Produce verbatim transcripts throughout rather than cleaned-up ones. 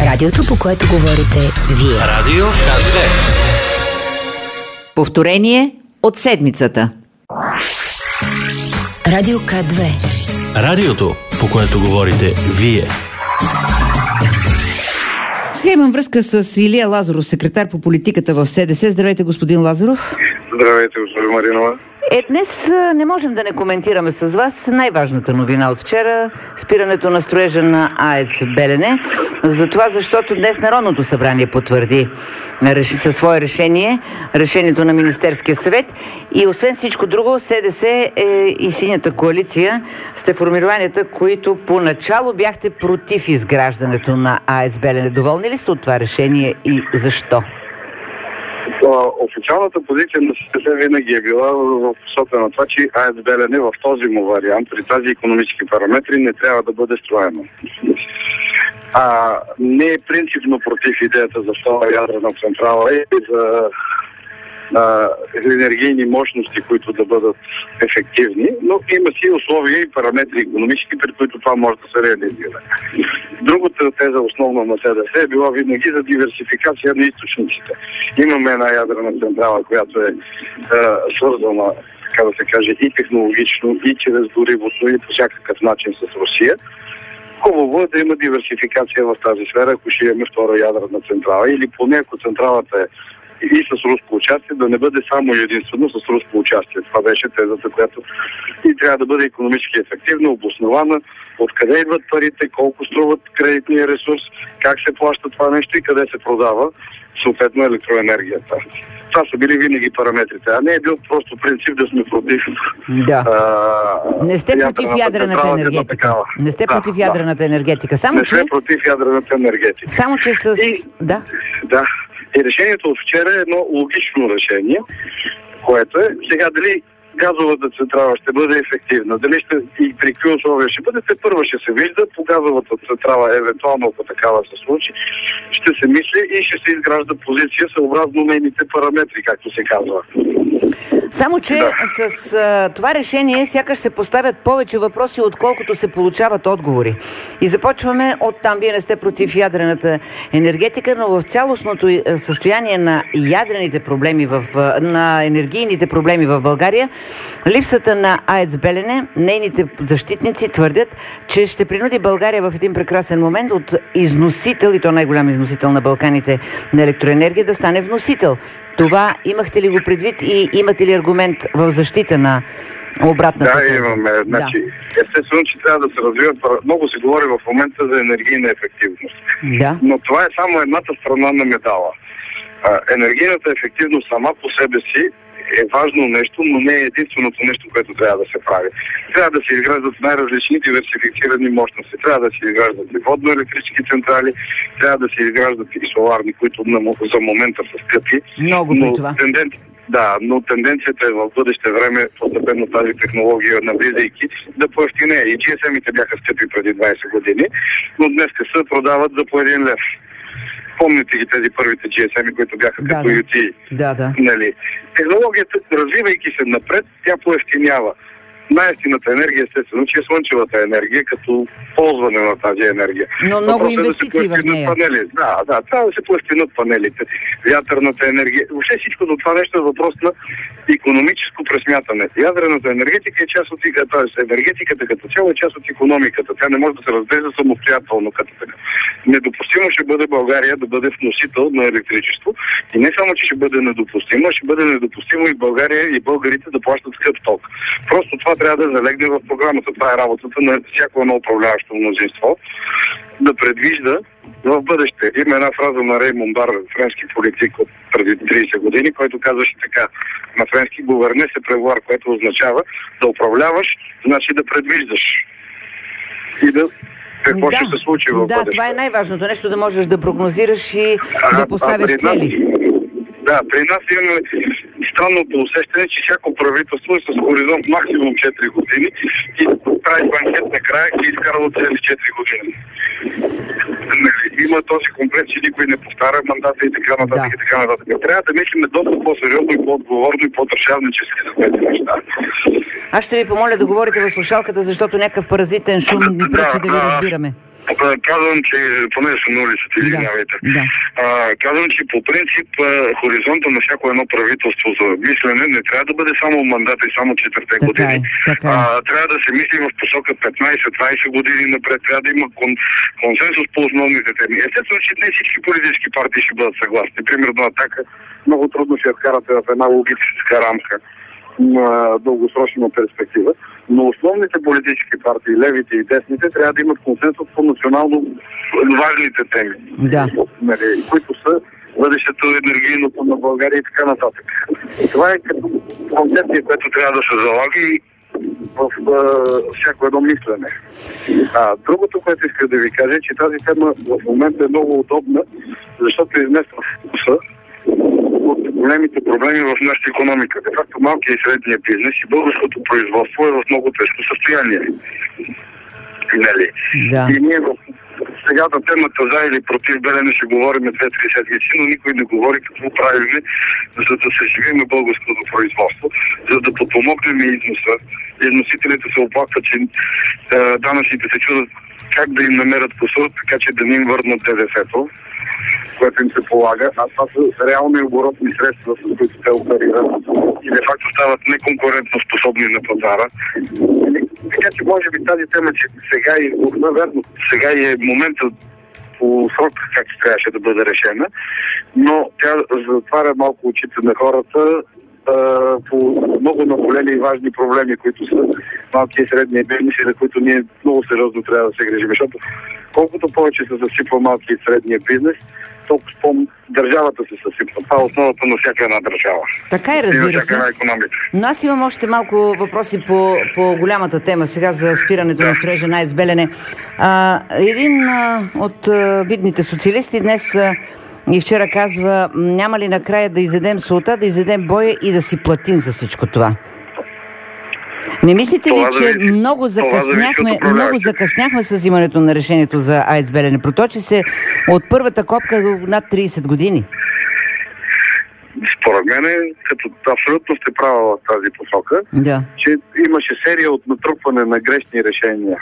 Радиото, по което говорите вие. Радио К две. Повторение от седмицата. Радио К две. Радиото, по което говорите вие. Сега имам връзка с Илия Лазаров, секретар по политиката в СДС. Здравейте, господин Лазаров. Здравейте, господин Маринова. Е, днес не можем да не коментираме с вас най-важната новина от вчера – спирането на строежа на АЕЦ Белене. За това, защото днес Народното събрание потвърди реши със свое решение решението на Министерския съвет и освен всичко друго, СДС е и Синята коалиция сте формированията, които поначало бяхте против изграждането на АЕЦ Белене. Доволни ли сте от това решение и защо? Официалната позиция на СДС винаги е била в посока на това, че АЕЦ Белене в този му вариант, при тази икономически параметри, не трябва да бъде строено. А, не е принципно против идеята за втора ядрена централа и за а, енергийни мощности, които да бъдат ефективни, но има си условия и параметри икономически, при които това може да се реализира. Другата теза основна на СДС е била винаги за диверсификация на източниците. Имаме една ядрена централа, която е, е свързана, така да се каже, и технологично, и чрез горивото, и по всякакъв начин с Русия. Хубаво е да има диверсификация в тази сфера, ако ще имаме втора ядрена централа, или поне ако централата е и с руско участие, да не бъде само единствено с руско участие. Това беше тезата, която и трябва да бъде икономически ефективна, обоснована, откъде идват парите, колко струват кредитния ресурс, как се плаща това нещо и къде се продава съответно електроенергията. Това са били винаги параметрите, а не е бил просто принцип да сме против. Да. А, не сте против ядрената енергетика. Не сте да, против ядрената да. енергетика. Само, не че... сте против ядрената енергетика. Само, че с... И... Да. Да. И решението от вчера е едно логично решение, което е сега дали газовата централа ще бъде ефективна, дали ще и при какви условия ще бъде, те първо ще се вижда, по газовата централа, евентуално ако такава се случи, ще се мисли и ще се изгражда позиция съобразно нейните параметри, както се казва. Само, че да. с а, това решение сякаш се поставят повече въпроси, отколкото се получават отговори. И започваме от там. Вие не сте против ядрената енергетика, но в цялостното състояние на ядрените проблеми, в, на енергийните проблеми в България, липсата на АЕЦ Белене, нейните защитници твърдят, че ще принуди България в един прекрасен момент от износител, и то най-голям износител на Балканите на електроенергия, да стане вносител. Това имахте ли го предвид и имате ли аргумент в защита на обратната теза? Да, имаме. Значи, да. Естествено, че трябва да се развиват. Много се говори в момента за енергийна ефективност. Да. Но това е само едната страна на медала. Енергийната ефективност сама по себе си е важно нещо, но не е единственото нещо, което трябва да се прави. Трябва да се изграждат най-различни диверсифицирани мощности. Трябва да се изграждат и водно-електрически централи, трябва да се изграждат и соларни, които за момента са скъпи. Много при това. Тенден... Да, но тенденцията е в бъдеще време, постепенно тази технология навлизайки, да поевтинее. И джи ес ем-ите бяха скъпи преди двайсет години, но днес се продават за по един лев. Помните ги тези първите джи ес ем-и, които бяха да, като да. ю ти. Да, да. Нали? Технологията, развивайки се напред, тя поевтинява. Най-ефтината енергия, естествено, че е слънчевата енергия, като ползване на тази енергия. Но много инвестиции да в нея. Панели. Да, да, трябва да се поевтинат панелите, вятърната енергия. Въобще всичко до това нещо е въпрос на икономическо пресмятане. Ядрената енергетика е част от т.е. енергетиката като цяло е част от икономиката. Тя не може да се разглежда самостоятелно като така. Недопустимо ще бъде България да бъде вносител на електричество. И не само, че ще бъде недопустимо, ще бъде недопустимо и България и българите да плащат скъп ток. Просто това трябва да залегне в програмата. Това е работата на всяко едно управляващо мнозинство. Да предвижда в бъдеще. Има една фраза на Реймон Бар, френски политик от преди трийсет години, който казваше така: на френски гуверне се превоар, което означава да управляваш, значи да предвиждаш. И да какво да, ще се случи в да, бъдеще. това е най-важното нещо, да можеш да прогнозираш и а, да поставяш а, цели. Да, при нас имаме странното усещане, че всяко правителство е с хоризонт максимум четири години и прави банкет накрая и изкарва цели четири години. Има този комплекс, че никой не повтаря мандата и така нататък, да. и така нататък. Трябва да мислим доста по-сериозно и по-отговорно и по-държавнически за тези неща. Аз ще ви помоля да говорите в слушалката, защото някакъв паразитен шум ни пречи да, да ви разбираме. Казвам, че поне съм на улицата, извинявайте. Да, да. А, казвам, че по принцип хоризонта на всяко едно правителство за мислене не трябва да бъде само мандата и само четирите години. Е, така е. А, трябва да се мисли в посока петнайсет-двайсет години напред. Трябва да има кон, консенсус по основните теми. Естествено, че не всички политически партии ще бъдат съгласни. Примерно Атака много трудно ще я вкарате в една логическа рамка на дългосрочна перспектива. Но основните политически партии, левите и десните, трябва да имат консенсус по национално важните теми, да. нали, които са бъдещето енергийното на България и така нататък. Това е като концепция, която трябва да се залага и в а, всяко едно мислене. А, другото, което иска да ви кажа, е, че тази тема в момента е много удобна, защото измества вкуса от големите проблеми в нашата икономика. De facto, малкият и средния бизнес и българското производство е в много тежко състояние. Нали? Да. И ние в сега на темата за или против Белене ще говорим две-три седмици, но никой не говори какво правим, за да съживим българското производство, за да подпомогнем износа. Износителите се оплакват, че е, данъчните се чудат как да им намерят кусор, така че да не им върнат ДДС-то, което им се полага, а това са реални оборотни средства, с които те оперират и де факто стават неконкурентно способни на пазара. Така че може би тази тема, че сега е, наверно, сега е моментът по срок, как трябваше да бъде решена, но тя затваря малко очите на хората а, по много наболели и важни проблеми, които са малки и средни бизнес, на които ние много сериозно трябва да се грижим. Защото колкото повече се засипва малки и средния бизнес, толкова по държавата се съсипва. Това е основата на всяка една държава. Така е, разбира се. Но аз имам още малко въпроси по, по голямата тема сега за спирането да. на строежа на АЕЦ Белене. А, един а, от а, видните социалисти днес а, и вчера казва, няма ли накрая да изедем солта, да изедем боя и да си платим за всичко това? Не мислите ли, че зависи, много закъсняхме, много закъсняхме с взимането на решението за АЕЦ Белене? Проточи се от първата копка до над трийсет години. Според мен, като абсолютно сте права в тази посока, да. че имаше серия от натрупване на грешни решения.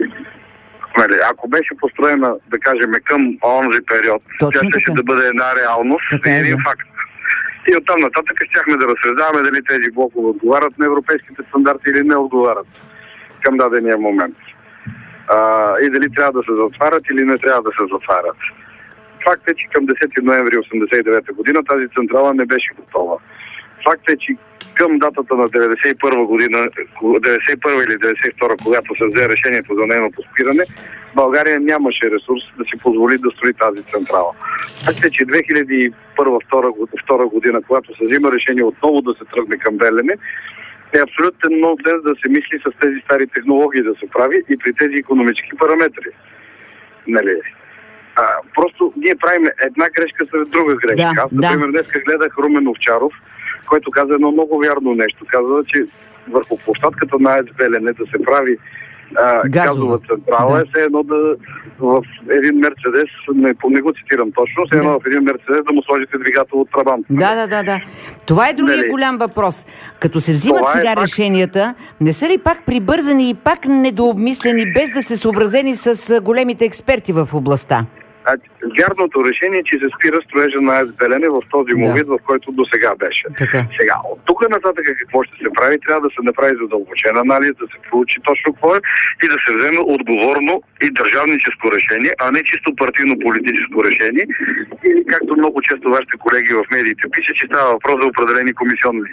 Ако беше построена, да кажем, към онзи период, тя ще да бъде една реалност и е, един да. факт. И оттам нататък щяхме да разсъждаваме дали тези блокове отговарят на европейските стандарти или не отговарят към дадения момент. А, и дали трябва да се затварят или не трябва да се затварят. Факт е, че към десети ноември осемдесет и девета година тази централа не беше готова. Факт е, че към датата на деветдесет и първа година, деветдесет и първа или деветдесет и втора, когато се взе решението за нейното спиране, България нямаше ресурс да си позволи да строи тази централа. Факт е, че две хиляди и първа втора година, когато се взима решение отново да се тръгне към Белене, е абсолютен нонсенс да се мисли с тези стари технологии да се прави и при тези икономически параметри. Нали? А, просто ние правим една грешка след друга грешка. Да, Аз, например, да. днес гледах Румен Овчаров, който каза едно много вярно нещо. Каза, че върху площадката на АЕЦ Белене да се прави а, газова централа, да. е все едно да в един Мерцедес, не, не го цитирам точно, все едно да. в един Мерцедес да му сложите двигател от Трабант. Да, да, да, да. Това е другия Дали? голям въпрос. Като се взимат Това сега е решенията, не са ли пак прибързани и пак недообмислени, без да се съобразени с големите експерти в областта? А, вярното решение е, че се спира строежа на АЕЦ Белене в този му да. вид, в който до сега беше. Така. Сега, от тук нататък какво ще се прави? Трябва да се направи задълбочен анализ, да се проучи точно какво е и да се вземе отговорно и държавническо решение, а не чисто партийно-политическо решение. Или както много често вашите колеги в медиите пишат, че става въпрос за определени комисионни.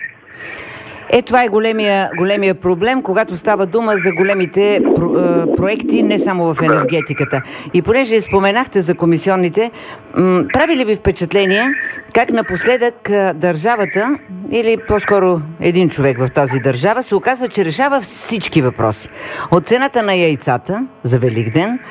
Е, това е големия, големия проблем, когато става дума за големите про, е, проекти, не само в енергетиката. И понеже споменахте за комисионните, м- прави ли ви впечатление как напоследък е, държавата, или по-скоро един човек в тази държава, се оказва, че решава всички въпроси. От цената на яйцата за Великден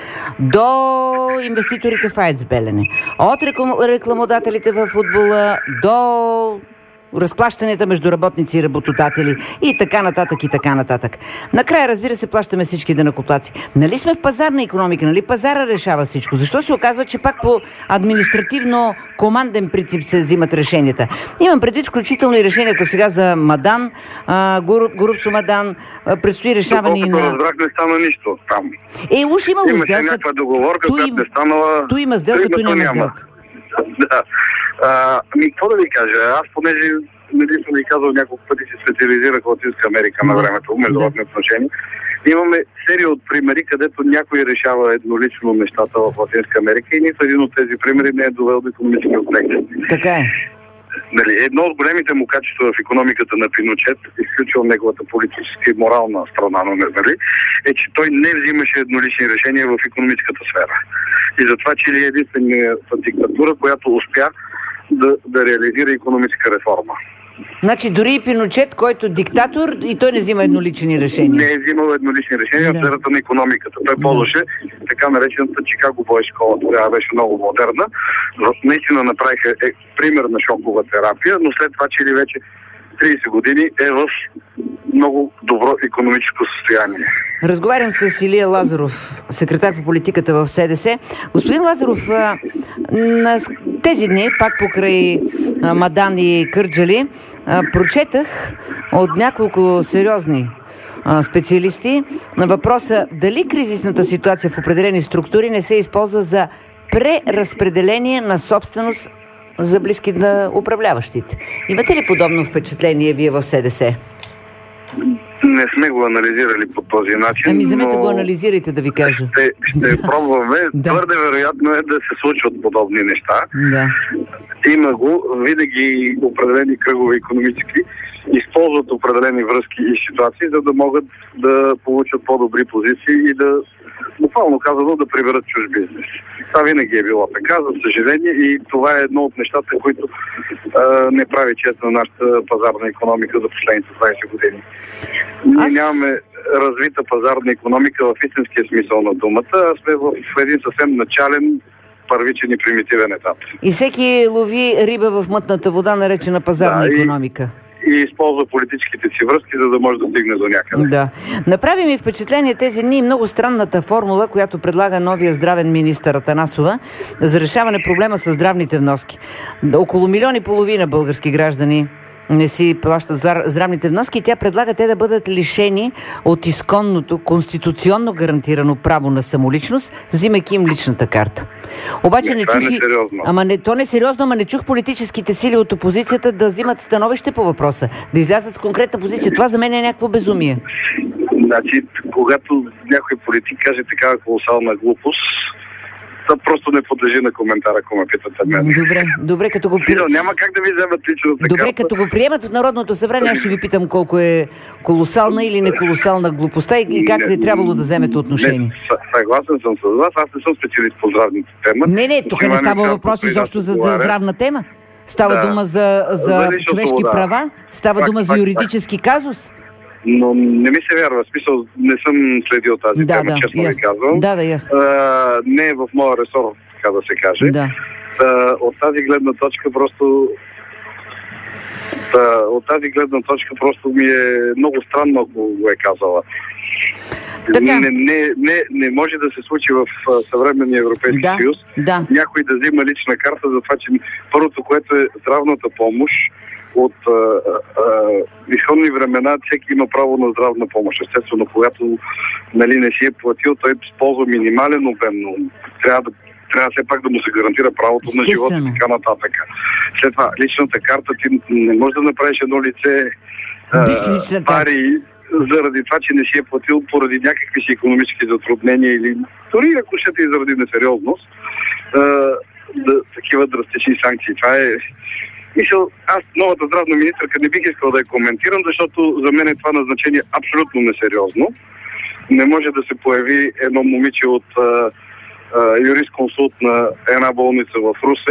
до инвеститорите в АЕЦ Белене, от рекламодателите в футбола до разплащанията между работници и работодатели и така нататък и така нататък. Накрая, разбира се, плащаме всички данъкоплатци. Нали сме в пазарна икономика, нали пазара решава всичко? Защо се оказва, че пак по административно-команден принцип се взимат решенията? Имам предвид включително и решенията сега за Мадан, Горубсо Мадан, предстои решаване и на... Доколкото разбрах, не стана нищо там. Е, уж имало Имаше сделка. някаква договорка, Ту която им... не станала... Ту има сделка, ту няма сделка. Да. А, ми, какво да ви кажа? Аз, понеже нали съм ви казал няколко пъти, се специализирах в Латинска Америка на времето, международни отношения. Имаме серия от примери, където някой решава еднолично нещата в Латинска Америка и нито един от тези примери не е довел до икономически успех. Така е. Нали, едно от големите му качества в икономиката на Пиночет, изключвам неговата политическа и морална страна, нали, е, че той не взимаше еднолични решения в икономическата сфера. И затова Чили е единствената диктатура, която успя да, да реализира икономическа реформа. Значи дори и Пиночет, който е диктатор, и той не взима еднолични решения. Не е взимал еднолични решения да. в сферата на икономиката. Той да. ползваше така наречената Чикаго Бой школа. Тогава беше много модерна. Наистина направиха е, пример на шокова терапия, но след това Чили вече трийсет години е в много добро икономическо състояние. Разговарям с Илия Лазаров, секретар по политиката в СДС. Господин Лазаров, на тези дни, пак покрай Мадан и Кърджали, прочетах от няколко сериозни специалисти на въпроса дали кризисната ситуация в определени структури не се използва за преразпределение на собственост за близки на управляващите. Имате ли подобно впечатление вие в СДС? Не сме го анализирали по този начин. Ами, вземете но... го анализирайте, да ви кажа. Ще, ще пробваме. Да. Твърде вероятно е да се случват подобни неща. Да. Има го. Винаги определени кръгове икономически използват определени връзки и ситуации, за да могат да получат по-добри позиции и да, буквално казано, да приберат чуж бизнес. Това винаги е било така, за съжаление, и това е едно от нещата, които а, не прави чест на нашата пазарна икономика за последните двайсет години. Ние Аз... нямаме развита пазарна икономика в истинския смисъл на думата, а сме в един съвсем начален, първичен и примитивен етап. И всеки лови риба в мътната вода, наречена пазарна да, икономика. И, и използва политическите си връзки, за да може да стигне до някъде. Да. Направи ми впечатление тези дни много странната формула, която предлага новия здравен министър Атанасова за решаване проблема с здравните вноски. Около милион и половина български граждани не си плащат здравните вноски и тя предлага те да бъдат лишени от изконното, конституционно гарантирано право на самоличност, взимайки им личната карта. Обаче не, не чух и... Ама не, то не е сериозно, ама не чух политическите сили от опозицията да взимат становище по въпроса, да излязат с конкретна позиция. Това за мен е някакво безумие. Значи, когато някой политик каже такава колосална глупост, това просто не подлежи на коментара, ако ме питате мен. Добре, добре, като го приемат. Няма как да ви вземат личната Добре, карта. като го приемат в Народното събрание, аз ще ви питам колко е колосална или не колосална глупостта и как не, е трябвало да вземете отношение. Не, съгласен съм с вас, аз не съм специалист по здравните тема. Не, не, тук не става въпрос изобщо за здравна тема. Става да. дума за, за, за човешки да. права, става факт, дума за юридически факт. казус. Но не ми се вярва. В смисъл, не съм следил тази да, тема, да, честно ясно. ви казвам. Да, да, ясно. А, не е в моя ресор, така да се каже. Да. А, от тази гледна точка просто... А, от тази гледна точка просто ми е много странно, ако го е казала. Така. Не, не, не, не може да се случи в съвременния Европейски да, съюз да. някой да взима лична карта за това, че първото, което е здравната помощ, от а, а, изходни времена всеки има право на здравна помощ. Естествено, когато нали, не си е платил, той използва минимален обем, но трябва да трябва все пак да му се гарантира правото на живота и така нататък. След това, личната карта, ти не можеш да направиш едно лице а, пари заради това, че не си е платил поради някакви си икономически затруднения или дори ако ще ти заради несериозност, а, да, такива драстични санкции. Това е Мисъл, аз новата здравна министърка не бих искал да я коментирам, защото за мен е това назначение абсолютно несериозно. Не може да се появи едно момиче от а, а, юрист-консулт на една болница в Русе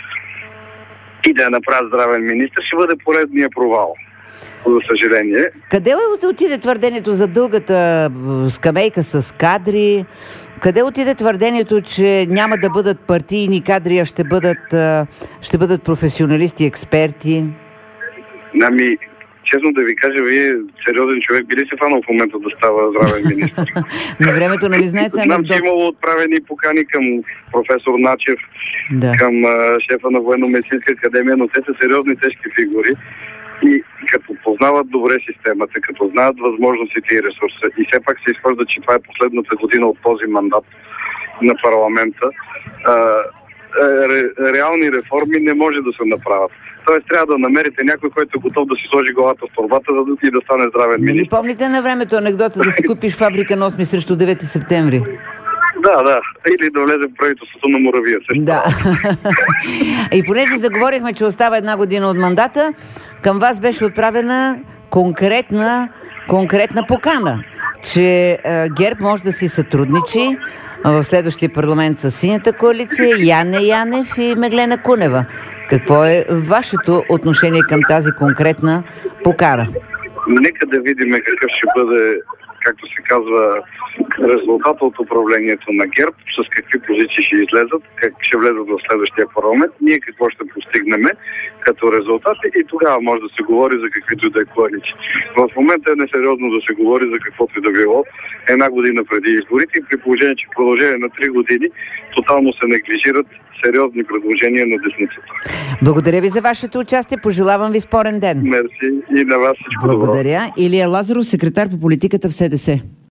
и да я направи здравен министър, ще бъде поредния провал. За съжаление. Къде отиде твърдението за дългата скамейка с кадри? Къде отиде твърдението, че няма да бъдат партийни кадри, а ще бъдат, ще бъдат професионалисти, експерти? Ами, честно да ви кажа, вие сериозен човек, би ли се фанал в момента да става здравен министр? На времето, нали знаете, Знам, че анекдот? имало отправени покани към професор Начев, Да. към а, шефа на Военно-медицинска академия, но те са сериозни тежки фигури. И като познават добре системата, като знаят възможностите и ресурса, и все пак се изхожда, че това е последната година от този мандат на парламента, а, ре, реални реформи не може да се направят. Тоест трябва да намерите някой, който е готов да си сложи главата в торбата, за да и да стане здравен Нали министр. помните на времето анекдота да си купиш фабрика на осми срещу девети септември? Да, да. Или да влезе в правителството на Моравия. Също. Да. И понеже заговорихме, че остава една година от мандата, към вас беше отправена конкретна, конкретна покана, че е, ГЕРБ може да си сътрудничи в следващия парламент с Синята коалиция, Яне Янев и Меглена Кунева. Какво е вашето отношение към тази конкретна покана? Нека да видим какъв ще бъде, както се казва, резултата от управлението на ГЕРБ, с какви позиции ще излезат, как ще влезат в следващия парламент, ние какво ще постигнем като резултати и тогава може да се говори за каквито и да е коалиции. В момента е несериозно да се говори за каквото и да било една година преди изборите и при положение, че в продължение на три години тотално се неглижират сериозни предложения на десницата. Благодаря ви за вашето участие. Пожелавам ви спорен ден. Мерси и на вас всичко добро. Благодаря. Илия Лазаров, секретар по политиката в СДС.